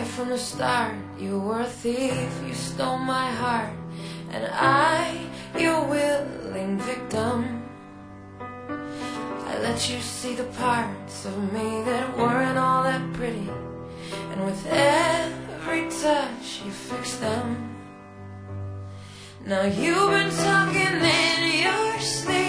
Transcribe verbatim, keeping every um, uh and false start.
from the start. You were a thief, you stole my heart, and I, your willing victim. I let you see the parts of me that weren't all that pretty, and with every touch you fixed them. Now you've been talking in your sleep.